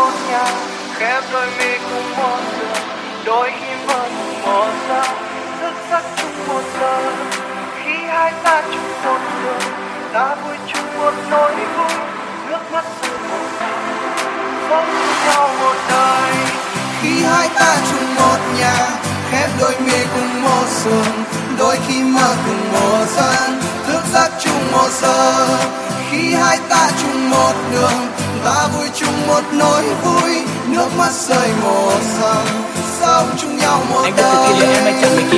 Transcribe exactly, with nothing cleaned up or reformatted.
một nhà, khép đôi mi cùng một giường, đôi khi mơ cùng một giấc, thức giấc chung một giờ. Khi hai ta chung một đường, ta vui chung một nỗi vui, nước mắt rơi một dòng, sống chung nhau một đời. Khi hai ta chung một nhà, khép đôi mi cùng một giường, đôi khi mơ cùng một giấc, thức giấc chung một giờ. Khi hai ta chung một đường, ta vui chung một nỗi vui, nước mắt rơi một dòng, sống chung nhau một Anh đã từng đời. yêu em, anh chẳng mấy khi